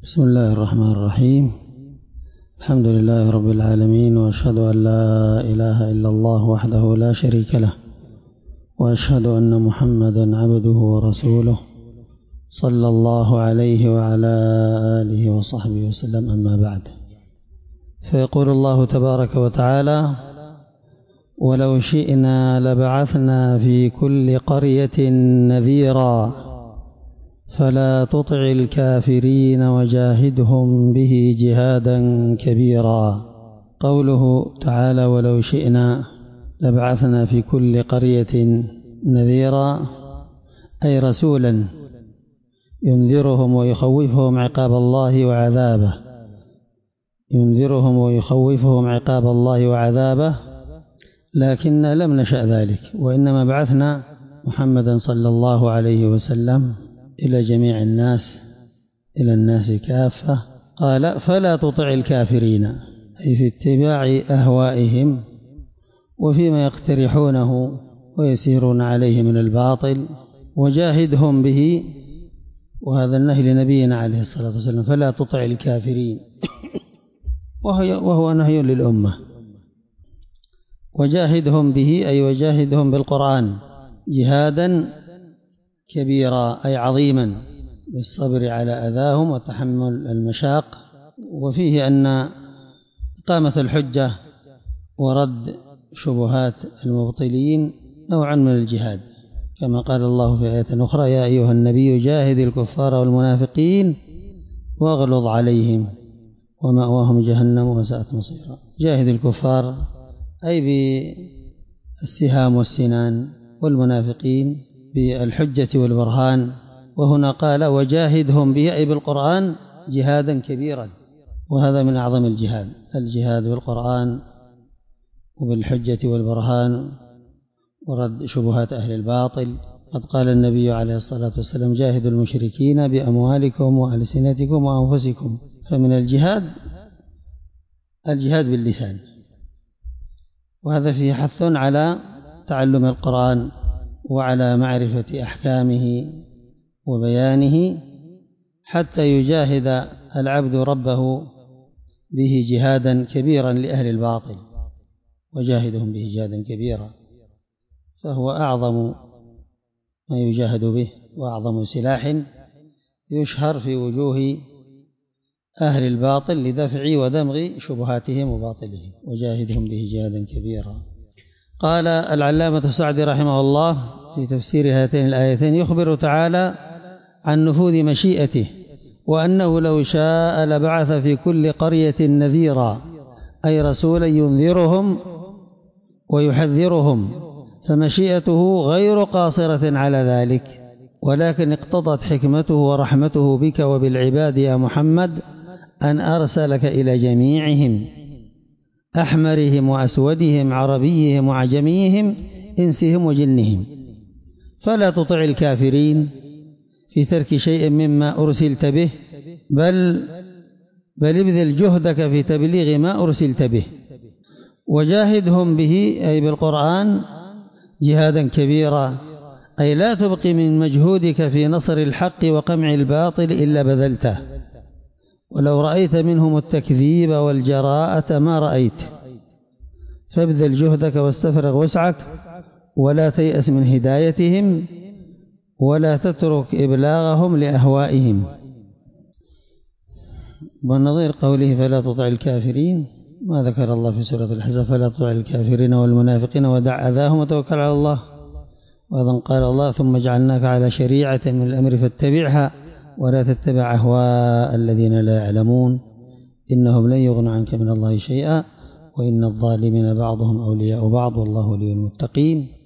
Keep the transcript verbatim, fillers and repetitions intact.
بسم الله الرحمن الرحيم. الحمد لله رب العالمين، وأشهد أن لا إله إلا الله وحده لا شريك له، وأشهد أن محمدا عبده ورسوله صلى الله عليه وعلى آله وصحبه وسلم. أما بعد، فيقول الله تبارك وتعالى: ولو شئنا لبعثنا في كل قرية نذيرا فلا تطع الكافرين وجاهدهم به جهادا كبيرا. قوله تعالى ولو شئنا لبعثنا في كل قرية نذيرا، أي رسولا ينذرهم ويخوفهم عقاب الله وعذابه ينذرهم ويخوفهم عقاب الله وعذابه لكن لم نشأ ذلك، وإنما بعثنا محمدا صلى الله عليه وسلم إلى جميع الناس، إلى الناس كافة. قال: فلا تطع الكافرين، أي في اتباع أهوائهم وفيما يقترحونه ويسيرون عليه من الباطل، وجاهدهم به، وهذا النهي لنبينا عليه الصلاة والسلام: فلا تطع الكافرين، وهو نهي للأمة. وجاهدهم به أي وجاهدهم بالقرآن جهادا كبيرا، أي عظيما، بالصبر على أذاهم وتحمل المشاق. وفيه أن إقامة الحجة ورد شبهات المبطلين نوعا من الجهاد، كما قال الله في آية أخرى: يا أيها النبي جاهد الكفار والمنافقين واغلظ عليهم ومأواهم جهنم وساءت مصيرا. جاهد الكفار أي بالسهام والسنان، والمنافقين بالحجة والبرهان. وهنا قال: وجاهدهم به، أي بالقرآن جهادا كبيرا، وهذا من أعظم الجهاد، الجهاد بالقرآن وبالحجة والبرهان ورد شبهات أهل الباطل. قد قال النبي عليه الصلاة والسلام: جاهدوا المشركين بأموالكم وألسنتكم وأنفسكم. فمن الجهاد الجهاد باللسان، وهذا فيه حث على تعلم القرآن وعلى معرفة أحكامه وبيانه، حتى يجاهد العبد ربه به جهادا كبيرا لأهل الباطل، وجاهدهم به جهادا كبيرا، فهو أعظم ما يجاهد به وأعظم سلاح يشهر في وجوه أهل الباطل لدفع ودمغ شبهاتهم وباطلهم، وجاهدهم به جهادا كبيرا. قال العلامة السعدي رحمه الله في تفسير هاتين الآيتين: يخبر تعالى عن نفوذ مشيئته، وأنه لو شاء لبعث في كل قرية نذيرا، أي رسولا ينذرهم ويحذرهم، فمشيئته غير قاصرة على ذلك، ولكن اقتضت حكمته ورحمته بك وبالعباد يا محمد أن أرسلك إلى جميعهم، أحمرهم وأسودهم، عربيهم وعجميهم، إنسهم وجنهم، فلا تطع الكافرين في ترك شيء مما أرسلت به، بل بل ابذل جهدك في تبليغ ما أرسلت به، وجاهدهم به أي بالقرآن جهادا كبيرا، أي لا تبقي من مجهودك في نصر الحق وقمع الباطل إلا بذلته، ولو رأيت منهم التكذيب والجراءة ما رأيت، فابذل جهدك واستفرغ وسعك، ولا تيأس من هدايتهم، ولا تترك إبلاغهم لأهوائهم. والنظير قوله: فلا تطع الكافرين، ما ذكر الله في سورة الحزب: فلا تطع الكافرين والمنافقين ودع أذاهم وتوكل على الله. وأيضا قال الله: ثم جعلناك على شريعة من الأمر فاتبعها ولا تتبع أهواء الذين لا يعلمون إنهم لن يغنوا عنك من الله شيئا وإن الظالمين بعضهم أولياء بعض والله ولي المتقين.